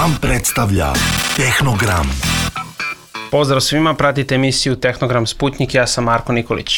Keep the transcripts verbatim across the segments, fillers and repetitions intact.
Vam predstavlja Tehnogram. Pozdrav svima, pratite emisiju Tehnogram Sputnik, ja sam Marko Nikolić.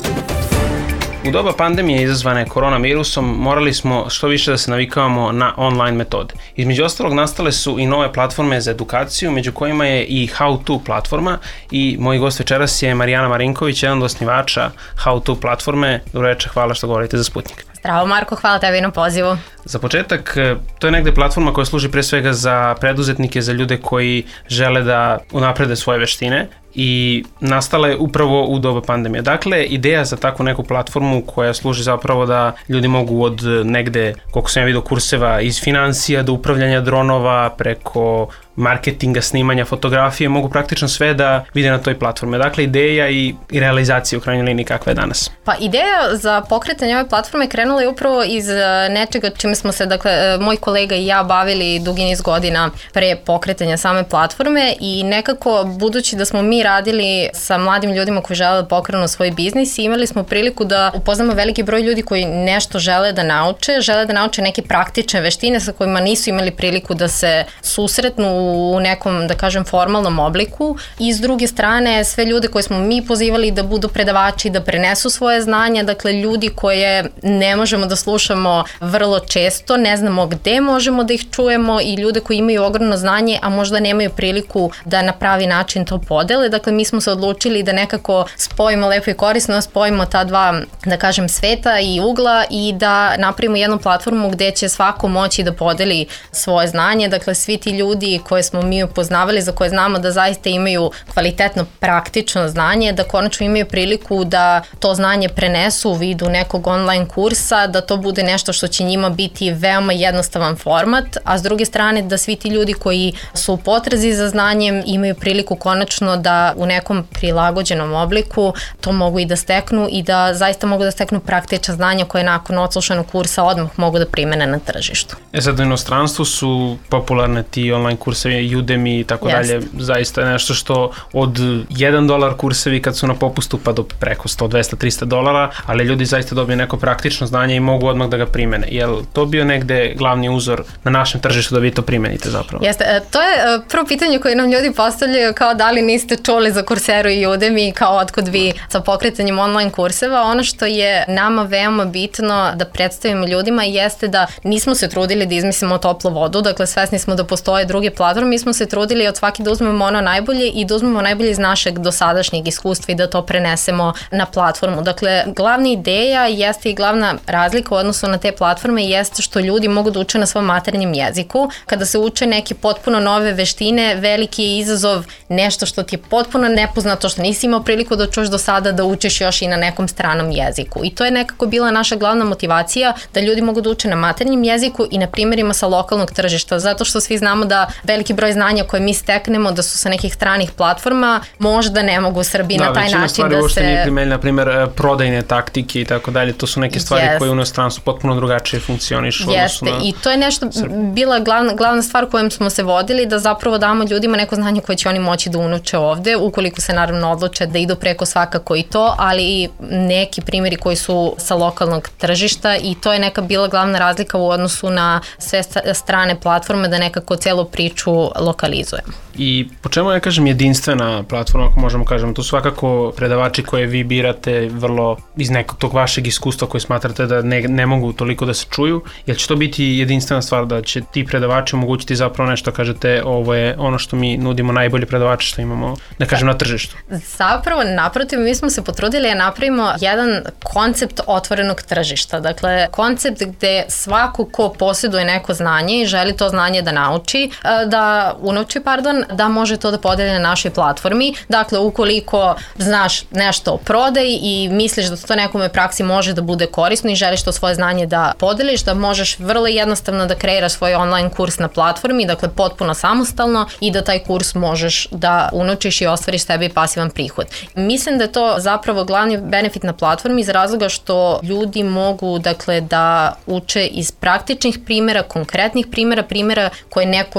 U doba pandemije izazvane koronavirusom morali smo što više da se navikavamo na online metode. Između ostalog nastale su i nove platforme za edukaciju, među kojima je i How To platforma i moj gost večeras je Marijana Marinković, jedan od osnivača How To platforme. Dobro večer, hvala što govorite za Sputnik. Zdravo Marko, hvala tebi na pozivu. Za početak, to je negde platforma koja služi pre svega za preduzetnike, za ljude koji žele da unaprede svoje veštine i nastala je upravo u doba pandemije. Dakle, ideja za takvu neku platformu koja služi zapravo da ljudi mogu od negde, koliko sam ja vidio, kurseva iz financija do upravljanja dronova, preko marketinga, snimanja, fotografije, mogu praktično sve da vide na toj platformi. Dakle, ideja i, i realizacija u krajnjoj liniji kakva je danas. Pa ideja za pokretanje ove platforme krenula je upravo iz nečega čime smo se, dakle, moj kolega i ja bavili dugi niz godina pre pokretanja same platforme i nekako, budući da smo mi radili sa mladim ljudima koji žele da pokrenu svoj biznis, imali smo priliku da upoznamo veliki broj ljudi koji nešto žele da nauče, žele da nauče neke praktične veštine sa kojima nisu imali priliku da se susretnu u nekom, da kažem, formalnom obliku i s druge strane sve ljude koje smo mi pozivali da budu predavači, da prenesu svoje znanja, dakle ljudi koje ne možemo da slušamo vrlo često, ne znamo gde možemo da ih čujemo i ljude koji imaju ogromno znanje, a možda nemaju priliku da na pravi način to podele. Dakle, mi smo se odlučili da nekako spojimo lepo i korisno, spojimo ta dva, da kažem, sveta i ugla i da napravimo jednu platformu gde će svako moći da podeli svoje znanje. Dakle, svi ti ljudi koje smo mi upoznavali, za koje znamo da zaista imaju kvalitetno praktično znanje, da konačno imaju priliku da to znanje prenesu u vidu nekog online kursa, da to bude nešto što će njima biti veoma jednostavan format, a s druge strane da svi ti ljudi koji su u potrazi za znanjem imaju priliku konačno da u nekom prilagođenom obliku to mogu i da steknu i da zaista mogu da steknu praktična znanja koje nakon odslušanog kursa odmah mogu da primene na tržištu. E sad, u inostranstvu su popularne ti online kursevi, Udemy i tako dalje, zaista je nešto što od jedan dolar kursevi kad su na popustu pa do preko sto, dvesta, trista dolara, ali ljudi zaista dobiju neko praktično znanje i mogu odmah da ga primene. Jel to bio negde glavni uzor na našem tržištu da vi to primenite zapravo? Jeste, to je prvo pitanje koje nam ljudi postavljaju, kao da li niste čuli za Coursera i Udemy, kao otkud vi sa pokretanjem online kurseva. Ono što je nama veoma bitno da predstavimo ljudima jeste da nismo se trudili da izmislimo toplu vodu, dakle svesni smo da postoje druge platforme, mi smo se trudili od svaki da uzmemo ono najbolje i da uzmemo najbolje iz našeg dosadašnjeg iskustva i da to prenesemo na platformu. Dakle, glavna ideja jeste i glavna razlika u odnosu na te platforme jeste što ljudi mogu da uče na svom maternjem jeziku. Kada se uče neke potpuno nove veštine, veliki je izazov nešto što ti je potpuno nepoznato, što nisi imao priliku da čuješ do sada, da učiš još i na nekom stranom jeziku. I to je nekako bila naša glavna motivacija, da ljudi mogu da uče na maternjem jeziku i na primjerima sa lokalnog tržišta, zato što svi znamo da veliki broj znanja koje mi steknemo da su sa nekih stranih platforma, možda ne mogu u Srbiji da, na taj način da se... Da, većina stvari uopšte nije primenjena, na primjer prodajne taktike i tako dalje, to su neke stvari yes. koje u inostranstvu potpuno drugačije funkcionišu. Jeste, na... i to je nešto bila glavna, glavna stvar kojom smo se vodili, da zapravo damo ljudima neko znanje koje će oni moći da unuče ovde, ukoliko se naravno odluče da idu preko svakako i to, ali i neki primjeri koji su sa lokalnog tržišta i to je neka bila glavna razlika u odnosu na sve strane platforme, da nekako celu priču lokalizujemo. I po čemu ja kažem jedinstvena platforma, ako možemo kažemo, to su svakako predavači koje vi birate vrlo iz nekog tog vašeg iskustva koje smatrate da ne, ne mogu toliko da se čuju, jer će to biti jedinstvena stvar da će ti predavači omogućiti zapravo nešto, kažete, ovo je ono što mi nudimo, najbolji predavači što imamo, da kažem, na tržištu. Zapravo, naprotiv, mi smo se potrudili da napravimo jedan koncept otvorenog tržišta, dakle, koncept gde svako ko posjeduje neko znanje i želi to znanje da nauči, da unovči, pardon, da može to da podeli na našoj platformi. Dakle, ukoliko znaš nešto o prodaji i misliš da to nekome u praksi može da bude korisno i želiš to svoje znanje da podeliš, da možeš vrlo jednostavno da kreiraš svoj online kurs na platformi, dakle potpuno samostalno i da taj kurs možeš da unovčiš i ostvariš sebi pasivan prihod. Mislim da je to zapravo glavni benefit na platformi iz razloga što ljudi mogu, dakle, da uče iz praktičnih primjera, konkretnih primjera, primjera koje neko već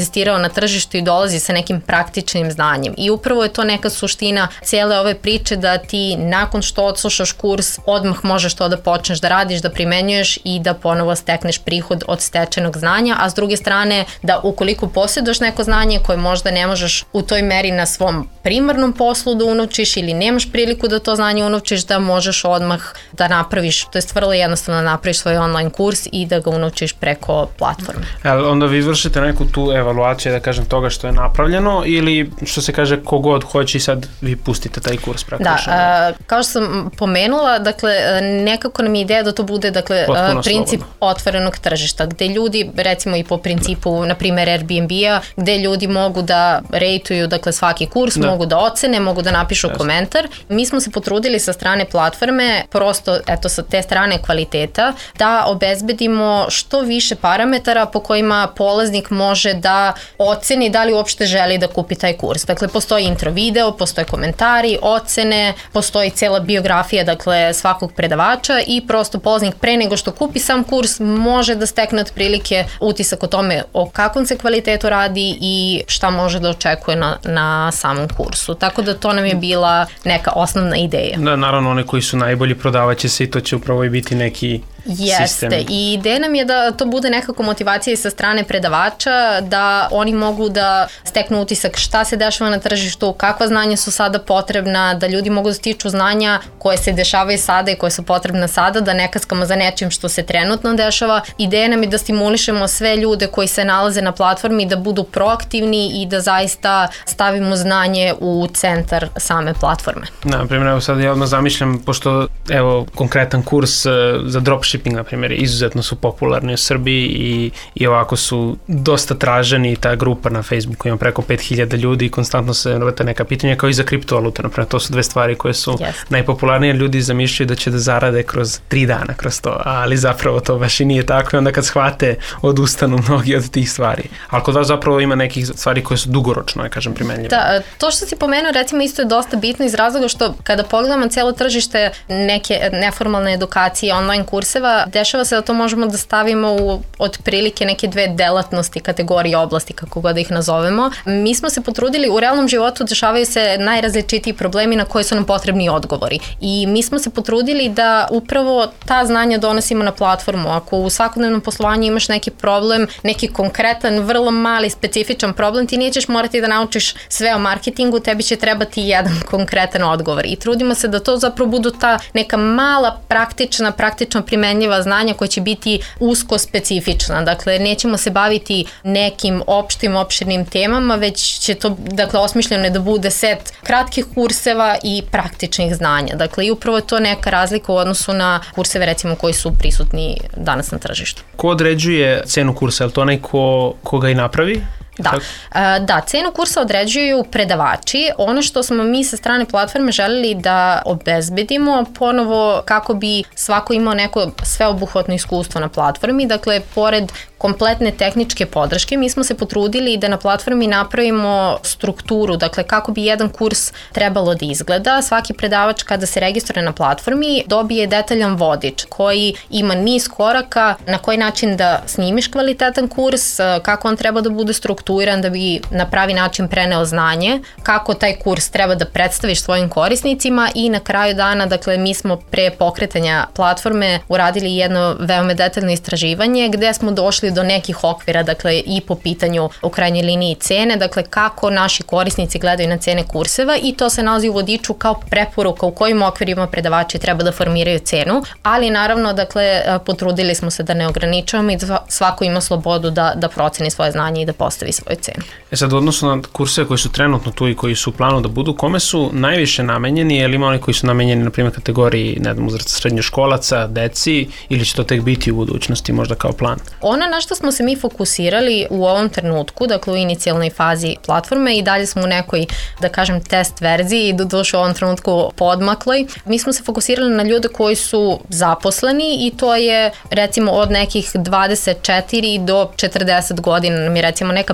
testirao na tržištu i dolazi sa nekim praktičnim znanjem. I upravo je to neka suština cijele ove priče, da ti nakon što odslušaš kurs odmah možeš to da počneš da radiš, da primenjuješ i da ponovo stekneš prihod od stečenog znanja, a s druge strane da ukoliko posjeduješ neko znanje koje možda ne možeš u toj meri na svom primarnom poslu da unovčiš ili nemaš priliku da to znanje unovčiš, da možeš odmah da napraviš, to je vrlo jednostavno da napraviš svoj online kurs i da ga unovčiš preko platforme. Jel, onda vi vršite neku tu evaluaciju, da kažem, toga što je napravljeno, ili što se kaže kogod hoće i sad vi pustite taj kurs praktično? Da, a, kao što sam pomenula, dakle, nekako nam je ideja da to bude, dakle, potpuno princip slobodno. Otvorenog tržišta, gde ljudi, recimo i po principu, na primjer Airbnb-a, gde ljudi mogu da rejtuju, dakle, svaki kurs, da. mogu da ocene, mogu da napišu Jasne. komentar. Mi smo se potrudili sa strane platforme, prosto, eto, sa te strane kvaliteta, da obezbedimo što više parametara po kojima polaznik može da oceni da li uopšte želi da kupi taj kurs. Dakle, postoji intro video, postoje komentari, ocene, postoji cela biografija, dakle, svakog predavača i prosto polaznik pre nego što kupi sam kurs može da stekne otprilike utisak o tome o kakvom se kvalitetu radi i šta može da očekuje na, na samom kursu. Tako da to nam je bila neka osnovna ideja. Da, naravno, oni koji su najbolji prodavaće se i to će upravo i biti neki Jeste. sistem. I ideja nam je da to bude nekako motivacija i sa strane predavača, da oni mogu da steknu utisak šta se dešava na tržištu, kakva znanja su sada potrebna, da ljudi mogu da stiču znanja koje se dešavaju sada i koje su potrebna sada, da ne kaskamo za nečim što se trenutno dešava. Ideja nam je da stimulišemo sve ljude koji se nalaze na platformi da budu proaktivni i da zaista stavimo znanje u centar same platforme. Na primjer, evo sad ja odmah zamišljam, pošto evo konkretan kurs za dropshipping, na primjer, izuzetno su popularni u Srbiji i, i ovako su dosta traženi, ta grupa na Facebooku ima preko pet hiljada ljudi i konstantno se vrte neka pitanja, kao i za kriptovalute, na primjer, to su dve stvari koje su yes. najpopularnije, ljudi zamišljaju da će da zarade kroz tri dana kroz to, ali zapravo to baš i nije tako i onda kad shvate odustanu mnogi od tih stvari. Ali kod vas zapravo ima nekih stvari koje su dugoročno, ja kažem, primenljive. Da, to što si pomenuo, recimo, isto je dosta bitno iz razloga što kada pogledamo cijelo tržište neke neformalne edukacije, online kurseva, dešava se da to možemo da stavimo u otprilike neke dve delatnosti, kategorije, oblasti, kako god da ih nazovemo. Mi smo se potrudili, u realnom životu dešavaju se najrazličitiji problemi na koje su nam potrebni odgovori. I mi smo se potrudili da upravo ta znanja donosimo na platformu. Ako u svakodnevnom poslovanju imaš neki problem, neki konkretan, vrlo mali, specifičan problem, ti nećeš morati da naučiš sve o marketingu, tebi će trebati jedan konkretan odgovor. I trudimo se da to zapravo budu ta neka mala, praktična, praktično primenljiva znanja koja će biti usko specifična. Dakle, nećemo se baviti nekim opštim, opširnim temama, već će to, dakle, osmišljeno da bude set kratkih kurseva i praktičnih znanja. Dakle, i upravo je to neka razlika u odnosu na kurseve, recimo, koji su prisutni danas na tržištu. Ko određuje cenu kursa? Je li to onaj ko, ko ga i napravi? Da. Da, cenu kursa određuju predavači. Ono što smo mi sa strane platforme želeli da obezbedimo ponovo kako bi svako imao neko sveobuhvatno iskustvo na platformi. Dakle, pored kompletne tehničke podrške, mi smo se potrudili da na platformi napravimo strukturu, dakle kako bi jedan kurs trebalo da izgleda. Svaki predavač kada se registruje na platformi dobije detaljan vodič koji ima niz koraka na koji način da snimiš kvalitetan kurs, kako on treba da bude strukturiran da bi na pravi način preneo znanje, kako taj kurs treba da predstaviš svojim korisnicima i na kraju dana, dakle mi smo pre pokretanja platforme uradili jedno veoma detaljno istraživanje gde smo došli do nekih okvira, dakle i po pitanju u krajnjoj liniji cene, dakle kako naši korisnici gledaju na cene kurseva i to se nalazi u vodiču kao preporuka u kojim okvirima predavači treba da formiraju cenu, ali naravno, dakle, potrudili smo se da ne ograničavamo i da svako ima slobodu da, da proceni svoje znanje i da postavi svoju cenu. E sad, odnosno na kurseve koji su trenutno tu i koji su u planu da budu, kome su najviše namenjeni, je li ima oni koji su namenjeni, na primjer, kategoriji, ne znam, uzrasta srednjoškolaca, deci, ili će to tek biti u budućnosti možda kao plan? Ono na što smo se mi fokusirali u ovom trenutku, dakle u inicijalnoj fazi platforme i dalje smo u nekoj, da kažem, test verziji i doduše u ovom trenutku podmakloj, mi smo se fokusirali na ljude koji su zaposleni i to je recimo od nekih dvadeset četiri do četrdeset godina, nam je recimo neka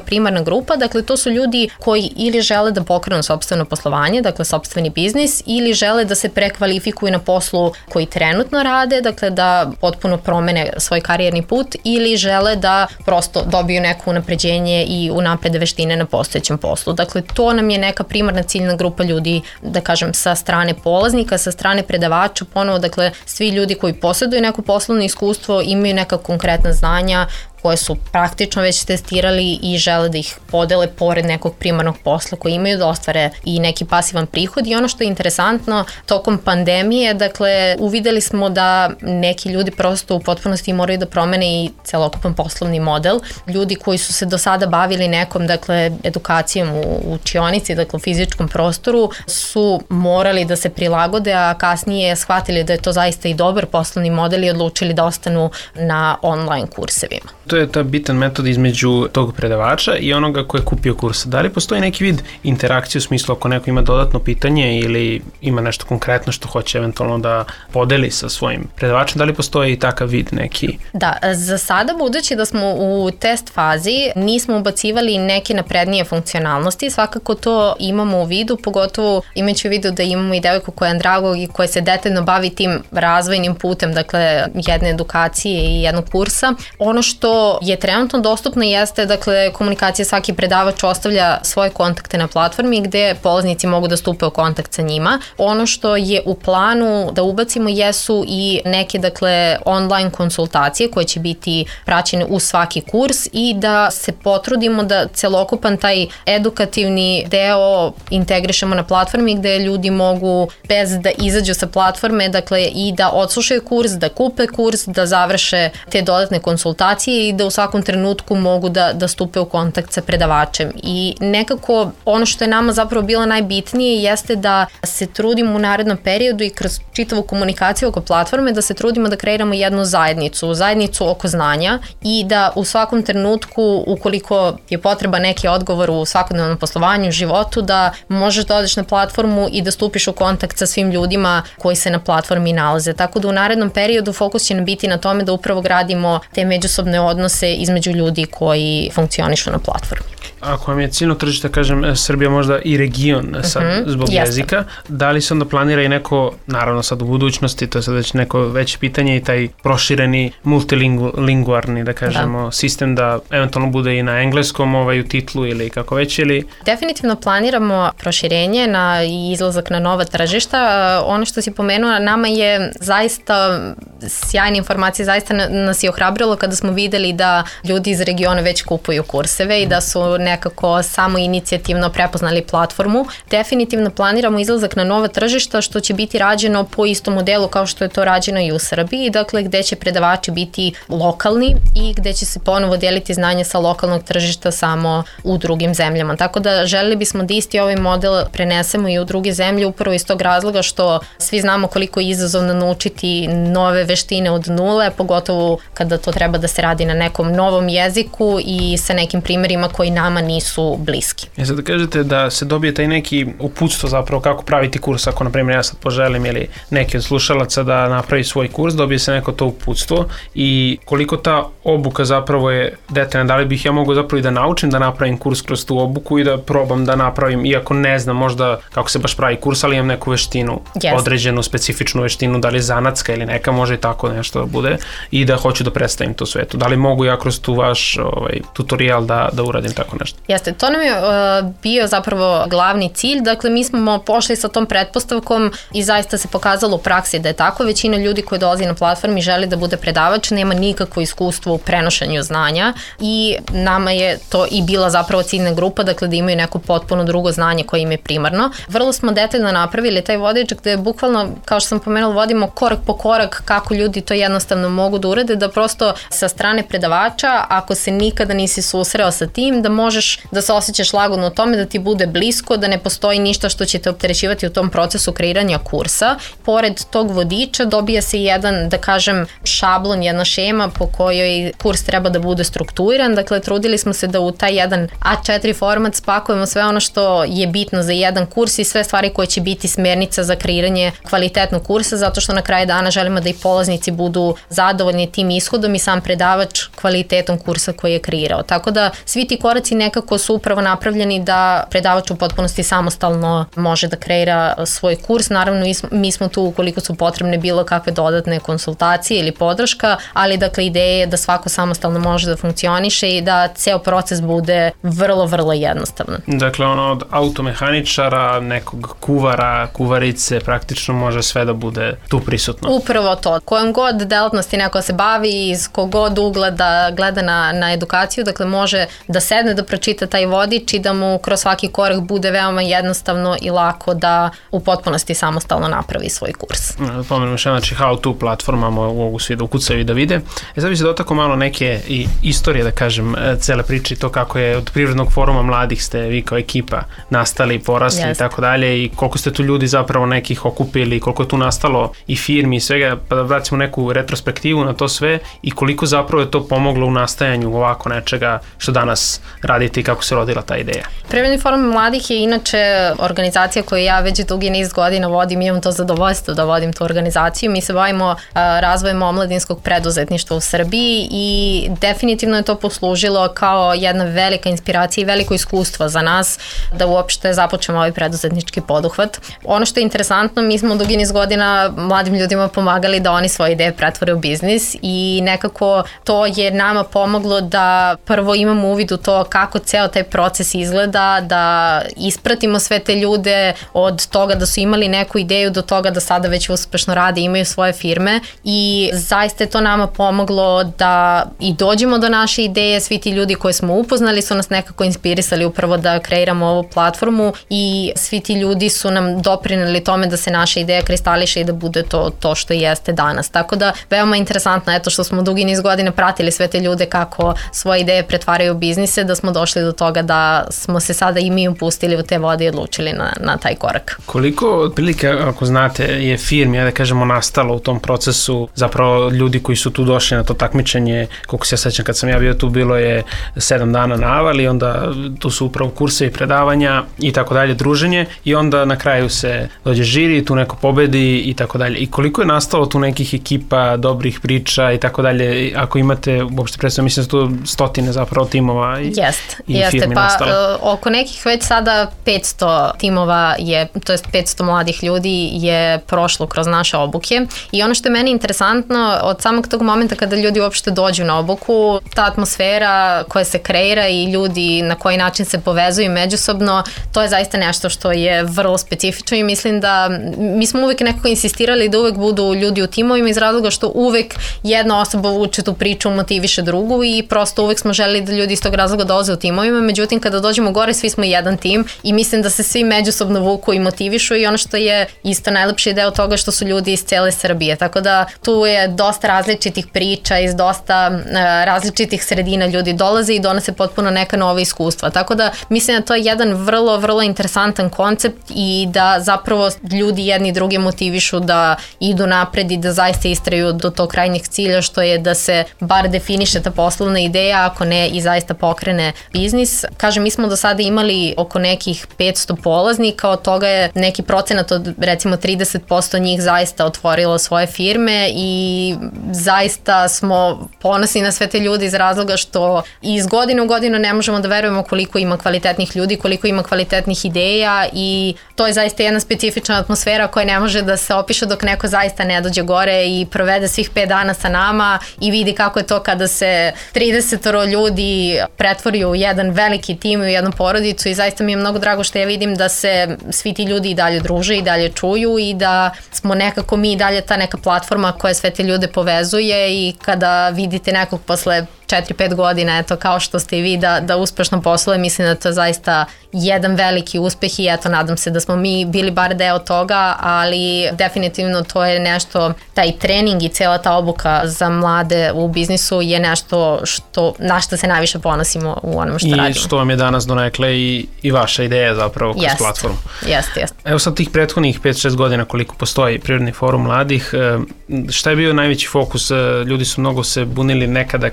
primarna grupa, dakle to su ljudi koji ili žele da pokrenu sopstveno poslovanje, dakle sopstveni biznis, ili žele da se prekvalifikuju na poslu koji trenutno rade, dakle da potpuno promene svoj karijerni put, ili žele da prosto dobiju neko unapređenje i unaprede veštine na postojećem poslu. Dakle, to nam je neka primarna ciljna grupa ljudi, da kažem, sa strane polaznika, sa strane predavača, ponovo, dakle, svi ljudi koji posjeduju neko poslovno iskustvo, imaju neka konkretna znanja koje su praktično već testirali i žele da ih podele pored nekog primarnog posla koji imaju, da ostvare i neki pasivan prihod. I ono što je interesantno, tokom pandemije, dakle, uvideli smo da neki ljudi prosto u potpunosti moraju da promene i celokupan poslovni model. Ljudi koji su se do sada bavili nekom, dakle, edukacijom u učionici, dakle, u fizičkom prostoru, su morali da se prilagode, a kasnije shvatili da je to zaista i dobar poslovni model i odlučili da ostanu na online kursevima. To je ta bitan metod između tog predavača i onoga ko je kupio kurs. Da li postoji neki vid interakcije u smislu ako neko ima dodatno pitanje ili ima nešto konkretno što hoće eventualno da podeli sa svojim predavačem, da li postoji i takav vid neki? Da, za sada budući da smo u test fazi nismo ubacivali neke naprednije funkcionalnosti, svakako to imamo u vidu, pogotovo imajući u vidu da imamo i devojku koja je andragog i koja se detaljno bavi tim razvojnim putem, dakle jedne edukacije i jednog kursa. Ono što je trenutno dostupno jeste, dakle, komunikacija, svaki predavač ostavlja svoje kontakte na platformi gde polaznici mogu da stupe u kontakt sa njima. Ono što je u planu da ubacimo jesu i neke, dakle, online konsultacije koje će biti praćene uz svaki kurs i da se potrudimo da celokupan taj edukativni deo integrišemo na platformi gde ljudi mogu bez da izađu sa platforme, dakle, i da odslušaju kurs, da kupe kurs, da završe te dodatne konsultacije i da u svakom trenutku mogu da, da stupe u kontakt sa predavačem. I nekako ono što je nama zapravo bilo najbitnije jeste da se trudimo u narednom periodu i kroz čitavu komunikaciju oko platforme da se trudimo da kreiramo jednu zajednicu, zajednicu oko znanja i da u svakom trenutku, ukoliko je potreba neki odgovor u svakodnevnom poslovanju, životu, da možeš da odeš na platformu i da stupiš u kontakt sa svim ljudima koji se na platformi nalaze. Tako da u narednom periodu fokus će nam biti na tome da upravo gradimo te međusobne odnose između ljudi koji funkcionišu na platformi. Ako vam je ciljno tržište, kažem, Srbija možda i region sad, mm-hmm, zbog jeste. Jezika, da li se onda planira i neko, naravno sad u budućnosti, to je sad već neko veće pitanje i taj prošireni multilinguarni, da kažemo, da. sistem da eventualno bude i na engleskom ovaj, u titlu ili kako već, ili? Definitivno planiramo proširenje na izlazak na nova tržišta. Ono što si pomenuo, nama je zaista sjajna informacija, zaista nas je ohrabrilo kada smo videli da ljudi iz regiona već kupuju kurseve i da su nekako samo inicijativno prepoznali platformu. Definitivno planiramo izlazak na nova tržišta što će biti rađeno po istom modelu kao što je to rađeno i u Srbiji, dakle gde će predavači biti lokalni i gde će se ponovo deliti znanje sa lokalnog tržišta samo u drugim zemljama. Tako da želeli bismo da isti ovaj model prenesemo i u druge zemlje upravo iz tog razloga što svi znamo koliko je izazovno naučiti nove veštine od nule, pogotovo kada to treba da se radi na nekom novom jeziku i sa nekim primerima koji nama nisu bliski. E sad da kažete da se dobije taj neki uputstvo zapravo kako praviti kurs, ako na primjer ja sad poželim ili neki od slušalaca da napravi svoj kurs, dobije se neko to uputstvo i koliko ta obuka zapravo je detaljna, da li bih ja mogao zapravo i da naučim da napravim kurs kroz tu obuku i da probam da napravim, iako ne znam možda kako se baš pravi kurs, ali imam neku veštinu, yes. određenu specifičnu veštinu, da li zanatska ili neka, može i tako nešto da bude i da hoću da predstavim to svetu. Da li mogu ja kroz tu vaš ovaj, tutorial da, da uradim tako nešto? Jeste, to nam je uh, bio zapravo glavni cilj, dakle mi smo pošli sa tom pretpostavkom i zaista se pokazalo u praksi da je tako. Većina ljudi koji dolazi na platformi želi da bude predavač, nema nikakvo iskustvo u prenošenju znanja i nama je to i bila zapravo ciljna grupa, dakle da imaju neko potpuno drugo znanje koje im je primarno. Vrlo smo detaljno napravili taj vodič gde bukvalno, kao što sam pomenula, vodimo korak po korak kako ljudi to jednostavno mogu da urade, da prosto sa strane predavača, ako se nikada nisi susreo sa tim, da možeš da se osjećaš lagodno u tome, da ti bude blisko, da ne postoji ništa što će te opterećivati u tom procesu kreiranja kursa. Pored tog vodiča dobija se jedan, da kažem, šablon, jedna šema po kojoj kurs treba da bude strukturiran. Dakle, trudili smo se da u taj jedan A četiri format spakujemo sve ono što je bitno za jedan kurs i sve stvari koje će biti smernica za kreiranje kvalitetnog kursa, zato što na kraju dana želimo da i polaznici budu zadovoljni tim ishodom i sam predavač kvalitetom kursa koji je kreirao. Tako da svi ti koraci ne nekako su upravo napravljeni da predavač u potpunosti samostalno može da kreira svoj kurs. Naravno, mi smo tu ukoliko su potrebne bilo kakve dodatne konsultacije ili podrška, ali dakle ideja je da svako samostalno može da funkcioniše i da ceo proces bude vrlo, vrlo jednostavan. Dakle, ono od automehaničara, nekog kuvara, kuvarice, praktično može sve da bude tu prisutno. Upravo to. Kojom god delatnosti neko se bavi, iz kogod ugla da gleda na, na edukaciju, dakle može da sedne da pročita taj vodič i da mu kroz svaki korak bude veoma jednostavno i lako da u potpunosti samostalno napravi svoj kurs. Pomenuo še, znači how to platforma mogu svi da ukucaju i da vide. E sad bi se dotakao malo neke i istorije, da kažem, cele priče i to kako je od Privrednog foruma mladih ste vi kao ekipa nastali, porasli yes. i tako dalje i koliko ste tu ljudi zapravo nekih okupili, koliko je tu nastalo i firmi i svega, pa da vracimo neku retrospektivu na to sve i koliko zapravo je to pomoglo u nastajanju ovako nečega što danas radite i kako se rodila ta ideja. Privredni forum mladih je inače organizacija koju ja već dugi niz godina vodim, imam to zadovoljstvo da vodim tu organizaciju. Mi se bavimo a, razvojem omladinskog preduzetništva u Srbiji i definitivno je to poslužilo kao jedna velika inspiracija i veliko iskustvo za nas da uopšte započnemo ovaj preduzetnički poduhvat. Ono što je interesantno, mi smo dugi niz godina mladim ljudima pomagali da oni svoje ideje pretvore u biznis i nekako to je nama pomoglo da prvo imamo uvid u to kako ceo taj proces izgleda, da ispratimo sve te ljude od toga da su imali neku ideju do toga da sada već uspešno rade, imaju svoje firme i zaista je to nama pomoglo da i dođemo do naše ideje. Svi ti ljudi koje smo upoznali su nas nekako inspirisali upravo da kreiramo ovu platformu i svi ti ljudi su nam doprineli tome da se naša ideja kristališe i da bude to, to što jeste danas. Tako da veoma interesantno je to što smo dugi niz godina pratili sve te ljude kako svoje ideje pretvaraju u biznise, da smo došli do toga da smo se sada i mi upustili u te vode i odlučili na, na taj korak. Koliko, otprilike, ako znate, je firmi, ja da kažemo, nastalo u tom procesu, zapravo ljudi koji su tu došli na to takmičenje, koliko se ja sećam kad sam ja bio tu, bilo je sedam dana na Avali, onda tu su upravo kurse i predavanja i tako dalje, druženje i onda na kraju se dođe žiri, tu neko pobedi i tako dalje. I koliko je nastalo tu nekih ekipa, dobrih priča i tako dalje, ako imate, uopšte predstavljamo, mislim da su tu stotine zapravo timova i, jest, i jeste, firmi pa, nastalo. Uh, oko nekih već sada petsto timova je, to jest petsto mladih ljudi je prošlo kroz naše obuke i ono što je meni interesantno od samog tog momenta kada ljudi uopšte dođu na obuku, ta atmosfera koja se kreira i ljudi na koji način se povezuju međusobno, to je zaista nešto što je vrlo specifično i mislim da mi smo uvek nekako insistirali da uvek budu ljudi u timovima iz razloga što uvek jedna osoba vuče tu priču, motiviše drugu i prosto uvek smo želeli da ljudi iz tog razloga dolaze u timovima, međutim kada dođemo gore svi smo jedan tim i mislim da se svi međusobno vuku i motivišu i ono što je isto najlepši deo toga što su ljudi iz cele Srbije, tako da tu je dosta različitih priča, iz dosta uh, različitih sredina ljudi dolaze i donose potpuno neka nova iskustva, tako da mislim da to je jedan vrlo, vrlo interesantan koncept i da zapravo ljudi jedni druge motivišu da idu napred i da zaista istraju do tog krajnjeg cilja što je da se bar definiše ta poslovna ideja, ako ne i zaista pokrene biznis. Kažem, mi smo do sada imali oko nekih petsto polaznika, od toga je neki procenat od recimo trideset posto njih zaista otvorilo svoje firme i zaista smo ponosni na sve te ljudi iz razloga što iz godine u godinu ne možemo da verujemo koliko ima kvalitetnih ljudi, koliko ima kvalitetnih ideja i to je zaista jedna specifična atmosfera koja ne može da se opiše dok neko zaista ne dođe gore i provede svih pet dana sa nama i vidi kako je to kada se trideset ljudi pretvori u jedan veliki tim i u jednu porodicu i zaista mi je mnogo drago što ja vidim da se svi ti ljudi i dalje druže i dalje čuju i da smo nekako mi i dalje ta neka platforma koja sve te ljude povezuje i kada vidite nekog posle četiri pet godina, eto, kao što ste i vi, da, da uspešno posluje, mislim da to je zaista jedan veliki uspeh i eto, nadam se da smo mi bili bar deo toga, ali definitivno to je nešto, taj trening i cela ta obuka za mlade u biznisu je nešto što, na što se najviše ponosimo u onome što I radimo. I što vam je danas donekle i, i vaša ideja zapravo kroz jest, platformu. Jeste, jeste. Evo sad tih prethodnih pet šest godina koliko postoji Privredni forum mladih, šta je bio najveći fokus? Ljudi su mnogo se bunili nekada kao samo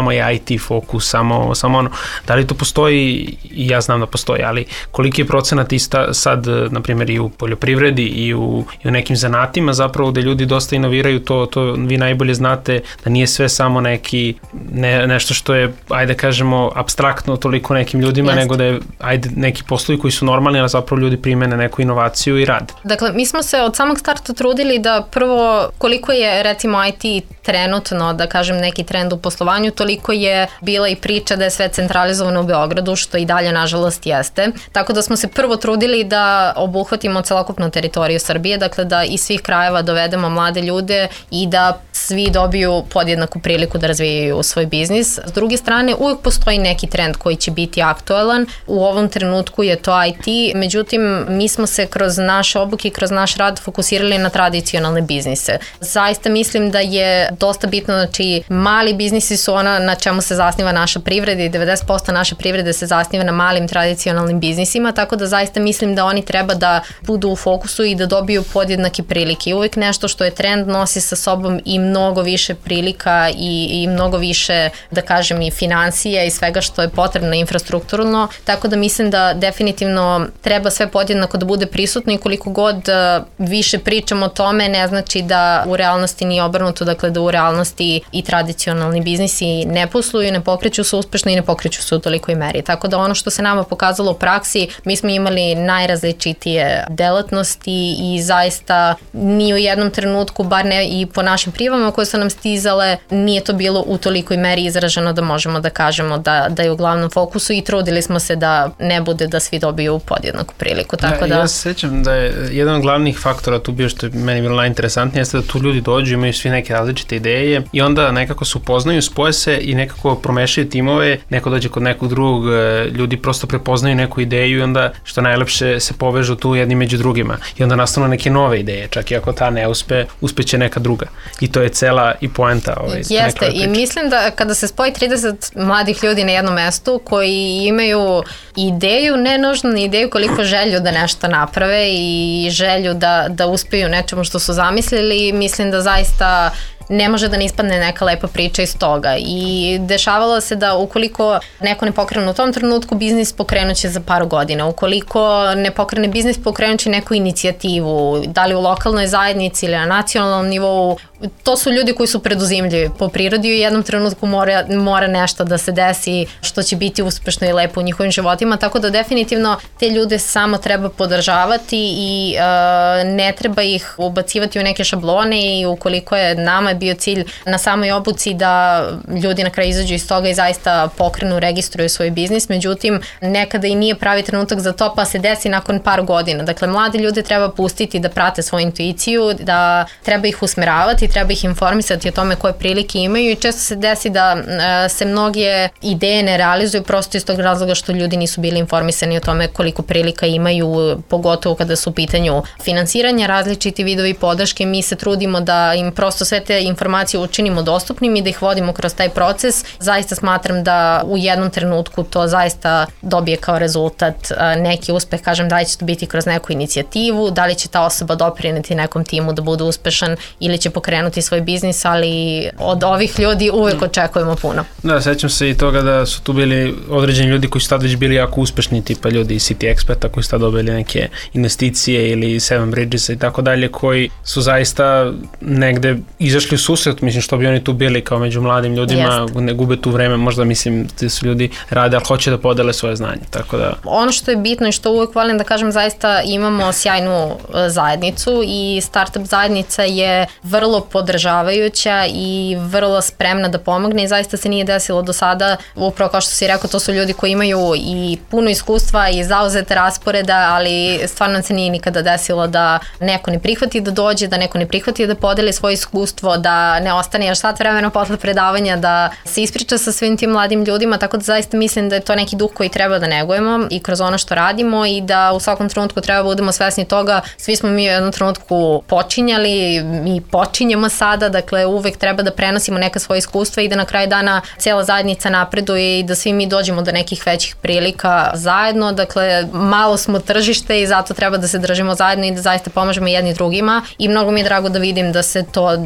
samo je I T fokus, samo, samo ono, da li to postoji, i ja znam da postoji, ali koliki je procenat ista sad, na primjer, i u poljoprivredi i u, i u nekim zanatima zapravo gde ljudi dosta inoviraju, to, to vi najbolje znate da nije sve samo neki, ne, nešto što je, ajde kažemo, apstraktno toliko nekim ljudima, Jeste. nego da je, ajde, neki poslovi koji su normalni, ali zapravo ljudi primene neku inovaciju i rade. Dakle, mi smo se od samog starta trudili da prvo, koliko je recimo I T trenutno, da kažem, neki trend u poslovanju, toliko je bila i priča da je sve centralizovano u Beogradu, što i dalje nažalost jeste. Tako da smo se prvo trudili da obuhvatimo celokupnu teritoriju Srbije, dakle da iz svih krajeva dovedemo mlade ljude i da svi dobiju podjednaku priliku da razvijaju svoj biznis. S druge strane, uvijek postoji neki trend koji će biti aktualan. U ovom trenutku je to I T, međutim, mi smo se kroz naše obuke i kroz naš rad fokusirali na tradicionalne biznise. Zaista mislim da je dosta bitno, znači mali biznisi su ona na čemu se zasniva naša privreda i devedeset posto naše privrede se zasniva na malim tradicionalnim biznisima, tako da zaista mislim da oni treba da budu u fokusu i da dobiju podjednake prilike. I uvijek nešto što je trend nosi sa sobom i mnogo više prilika i, i mnogo više, da kažem, i financija i svega što je potrebno infrastrukturalno, tako da mislim da definitivno treba sve podjednako da bude prisutno i koliko god više pričamo o tome, ne znači da u realnosti nije obrnuto, dakle da u realnosti i tradicionalni biznisi ne posluju, ne pokreću se uspešno i ne pokreću se u tolikoj meri. Tako da ono što se nama pokazalo u praksi, mi smo imali najrazličitije delatnosti i zaista ni u jednom trenutku, bar ne i po našim prijavama koje su nam stizale, nije to bilo u tolikoj meri izraženo da možemo da kažemo da, da je u glavnom fokusu i trudili smo se da ne bude da svi dobiju podjednaku priliku. Tako da, ja, ja se sećam da je jedan od glavnih faktora tu bio što je meni bilo najinteresantnije jeste da tu ljudi dođu, imaju svi neke različite ideje i onda nekako se upoznaju, spoje se i nekako promešaju timove, neko dođe kod nekog drugog, ljudi prosto prepoznaju neku ideju i onda što najlepše se povežu tu jedni među drugima i onda nastanu neke nove ideje, čak i ako ta ne uspe, uspeće neka druga. I to je cela i poenta. Ovaj, Jeste, i mislim da kada se spoji trideset mladih ljudi na jednom mestu koji imaju ideju, ne nužno ni ideju koliko želju da nešto naprave i želju da, da uspeju nečemu što su zamislili, mislim da zaista ne može da ne ispadne neka lepa priča iz toga i dešavalo se da ukoliko neko ne pokrene u tom trenutku biznis, pokrenuće za par godina. Ukoliko ne pokrene biznis, pokrenuće neku inicijativu, da li u lokalnoj zajednici ili na nacionalnom nivou. To su ljudi koji su preduzimljivi po prirodi i u jednom trenutku mora, mora nešto da se desi što će biti uspešno i lepo u njihovim životima, tako da definitivno te ljude samo treba podržavati i uh, ne treba ih ubacivati u neke šablone i ukoliko je nama bio cilj na samoj obuci da ljudi na kraju izađu iz toga i zaista pokrenu, registruju svoj biznis, međutim nekada i nije pravi trenutak za to pa se desi nakon par godina. Dakle, mlade ljude treba pustiti da prate svoju intuiciju, da treba ih usmeravati, treba ih informisati o tome koje prilike imaju i često se desi da e, se mnoge ideje ne realizuju prosto iz tog razloga što ljudi nisu bili informisani o tome koliko prilika imaju, pogotovo kada su u pitanju finansiranja, različiti vidovi podrške. Mi se trudimo da im prosto sve te informacije učinimo dostupnim i da ih vodimo kroz taj proces. Zaista smatram da u jednom trenutku to zaista dobije kao rezultat e, neki uspeh, kažem da li će to biti kroz neku inicijativu, da li će ta osoba doprineti nekom timu da bude uspešan ili će pokrenuti svoj biznis, ali od ovih ljudi uvek očekujemo puno. Da, sećam se i toga da su tu bili određeni ljudi koji su tad već bili jako uspešni, tipa ljudi iz City Experta koji su tad dobili neke investicije ili Seven Bridges i tako dalje, koji su zaista negde izašli u susret, mislim što bi oni tu bili kao među mladim ljudima, Jest. ne gube tu vreme, možda mislim da su ljudi rade, ali hoće da podele svoje znanje, tako da... Ono što je bitno i što uvek volim da kažem, zaista imamo sjajnu zajednicu i startup zajednica je vrlo podržavajuća i vrlo spremna da pomogne i zaista se nije desilo do sada, upravo kao što si rekao, to su ljudi koji imaju i puno iskustva i zauzete rasporeda, ali stvarno se nije nikada desilo da neko ne prihvati da dođe, da neko ne prihvati da podeli svoje iskustvo, da ne ostane još sat vremena posle predavanja, da se ispriča sa svim tim mladim ljudima, tako da zaista mislim da je to neki duh koji treba da negujemo i kroz ono što radimo i da u svakom trenutku treba budemo svesni toga, svi smo mi u jednom trenutku počinjali, mi počinjemo sada, dakle uvek treba da prenosimo neka svoja iskustva i da na kraju dana cijela zajednica napreduje i da svi mi dođemo do nekih većih prilika zajedno, dakle malo smo tržište i zato treba da se držimo zajedno i da zaista pomažemo jedni drugima i mnogo mi je drago da vidim da se to dešava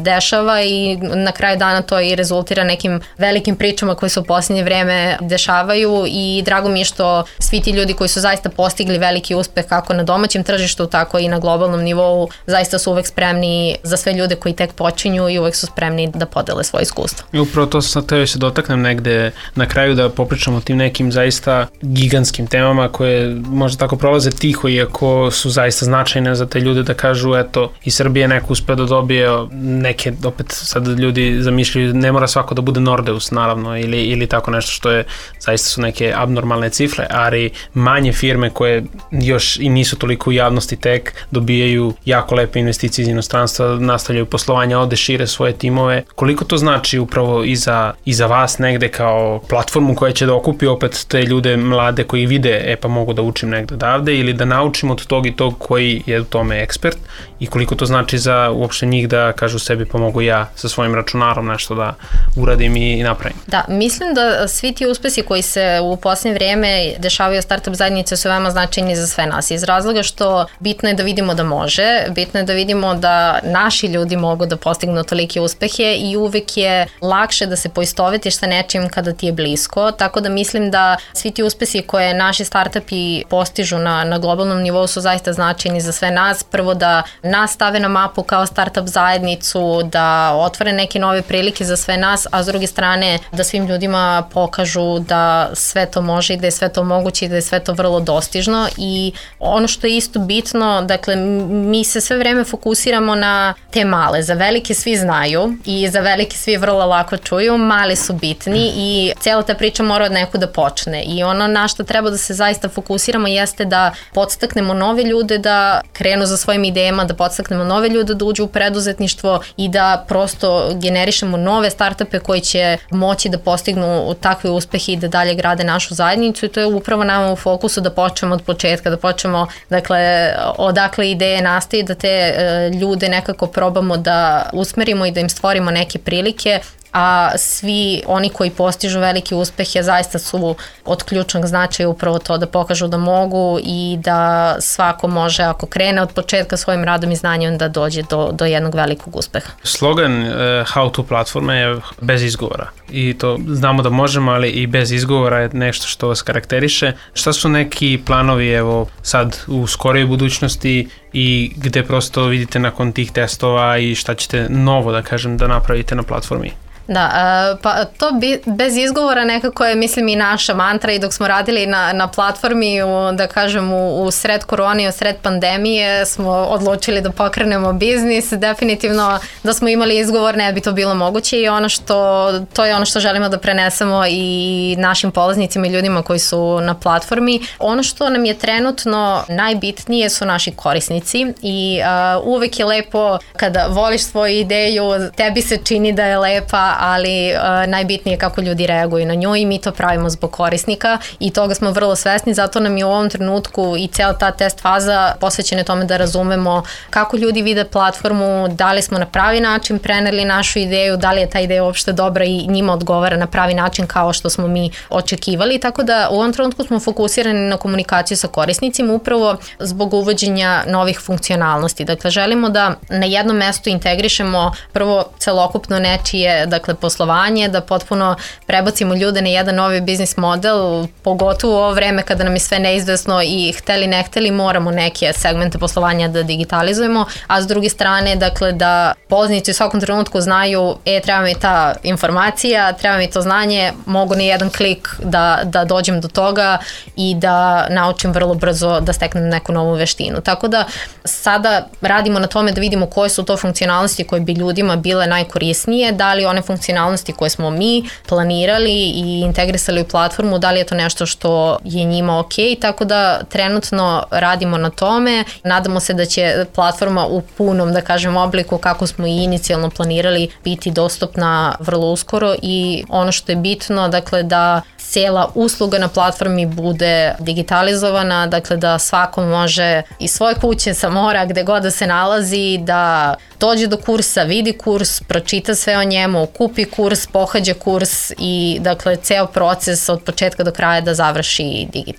dešava i na kraju dana to i rezultira nekim velikim pričama koje se u posljednje vreme dešavaju i drago mi je što svi ti ljudi koji su zaista postigli veliki uspeh kako na domaćem tržištu, tako i na globalnom nivou, zaista su uvek spremni za sve ljude koji tek počinju i uvek su spremni da podele svoje iskustvo. I upravo to sam teo se dotaknem negde na kraju da popričamo o tim nekim zaista gigantskim temama koje možda tako prolaze tiho, iako su zaista značajne za te ljude da kažu eto i Srbije neko uspeo da dobije neke, opet sad ljudi zamišljaju, ne mora svako da bude Nordeus naravno ili, ili tako nešto što je, zaista su neke abnormalne cifre, ali manje firme koje još i nisu toliko u javnosti tek dobijaju jako lepe investicije iz inostranstva, nastavljaju poslovanja, ovde šire svoje timove. Koliko to znači upravo i za, i za vas negde kao platformu koja će da okupi opet te ljude mlade koji vide, e pa mogu da učim negde odavde ili da naučim od tog i tog koji je u tome ekspert i koliko to znači za uopšte njih da kažu sebi pa mogu ja sa svojim računarom nešto da uradim i napravim. Da, mislim da svi ti uspesi koji se u posljednje vrijeme dešavaju startup zajednice su veoma značajni za sve nas iz razloga što bitno je da vidimo da može, bitno je da vidimo da naši ljudi mogu da postignu tolike uspehe i uvek je lakše da se poistovetiš sa nečim kada ti je blisko, tako da mislim da svi ti uspesi koje naši startupi postižu na, na globalnom nivou su zaista značajni za sve nas. Prvo da nas stave na mapu kao startup zajednicu, da otvore neke nove prilike za sve nas, a s druge strane da svim ljudima pokažu da sve to može i da je sve to moguće i da je sve to vrlo dostižno i ono što je isto bitno, dakle mi se sve vreme fokusiramo na te male, za velike svi znaju i za velike svi vrlo lako čuju, mali su bitni i cijela ta priča mora od neku da počne i ono na što treba da se zaista fokusiramo jeste da podstaknemo nove ljude da krenu za svojim idejama, da podstaknemo nove ljude da uđu u preduzetništvo i da prosto generišemo nove startupe koji će moći da postignu takve uspehe i da dalje grade našu zajednicu i to je upravo nama u fokusu da počnemo od početka, da počnemo dakle odakle ideje nastaju, da te e, ljude nekako probamo da usmerimo i da im stvorimo neke prilike, a svi oni koji postižu velike uspehe zaista su od ključnog značaja upravo to da pokažu da mogu i da svako može ako krene od početka svojim radom i znanjem da dođe do, do jednog velikog uspeha. Slogan uh, How to platforme je bez izgovora i to znamo da možemo, ali i bez izgovora je nešto što vas karakteriše. Šta su neki planovi evo sad u skorijoj budućnosti i gde prosto vidite nakon tih testova i šta ćete novo da kažem da napravite na platformi? Da, pa to bi, bez izgovora nekako je mislim i naša mantra i dok smo radili na, na platformi u, da kažem u, u sred korone i u sred pandemije smo odlučili da pokrenemo biznis, definitivno da smo imali izgovor ne bi to bilo moguće i ono što, to je ono što želimo da prenesemo i našim polaznicima i ljudima koji su na platformi. Ono što nam je trenutno najbitnije su naši korisnici i uh, uvek je lepo kada voliš svoju ideju, tebi se čini da je lepa, ali uh, najbitnije je kako ljudi reaguju na nju i mi to pravimo zbog korisnika i toga smo vrlo svesni, zato nam je u ovom trenutku i cijela ta test faza posvećena tome da razumemo kako ljudi vide platformu, da li smo na pravi način preneli našu ideju, da li je ta ideja uopšte dobra i njima odgovara na pravi način kao što smo mi očekivali, tako da u ovom trenutku smo fokusirani na komunikaciju sa korisnicima upravo zbog uvođenja novih funkcionalnosti. Dakle, želimo da na jednom mestu integrišemo prvo celokupno nečije dakle poslovanje, da potpuno prebacimo ljude na jedan novi biznis model, pogotovo u ovo vreme kada nam je sve neizvesno i hteli ne hteli moramo neke segmente poslovanja da digitalizujemo, a s druge strane dakle da polaznici u svakom trenutku znaju e treba mi ta informacija, treba mi to znanje, mogu na jedan klik da, da dođem do toga i da naučim vrlo brzo da steknem neku novu veštinu. Tako da sada radimo na tome da vidimo koje su to funkcionalnosti koje bi ljudima bile najkorisnije, da li one funkcionalnosti koje smo mi planirali i integrisali u platformu, da li je to nešto što je njima ok, tako da trenutno radimo na tome. Nadamo se da će platforma u punom, da kažem, obliku kako smo i inicijalno planirali biti dostupna vrlo uskoro i ono što je bitno, dakle da cijela usluga na platformi bude digitalizovana, dakle da svako može iz svoje kuće, sa mora, gde god da se nalazi, da dođe do kursa, vidi kurs, pročita sve o njemu, kupi kurs, pohađa kurs i dakle ceo proces od početka do kraja da završi digitalno.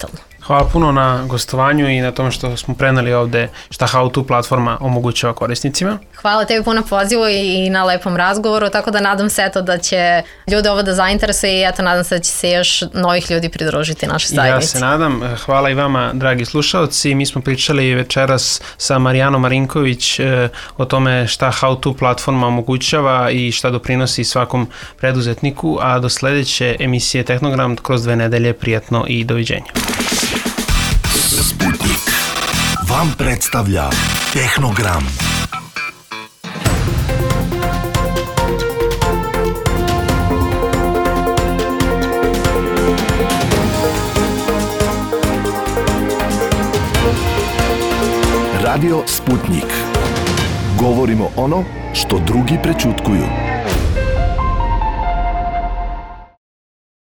Hvala puno na gostovanju i na tom što smo preneli ovde šta How To platforma omogućava korisnicima. Hvala tebi puno pozivu i na lepom razgovoru, tako da nadam se eto da će ljude ovo da zainteresuje i eto nadam se da će se još novih ljudi pridružiti našoj zajednici. Ja se nadam. Hvala i vama, dragi slušaoci. Mi smo pričali večeras sa Marijanom Marinković e, o tome šta How To platforma omogućava i šta doprinosi svakom preduzetniku, a do sledeće emisije Tehnogram kroz dve nedelje prijatno i doviđenja. Sputnik vam predstavlja Tehnogram. Radio Sputnik. Govorimo ono što drugi prećutkuju.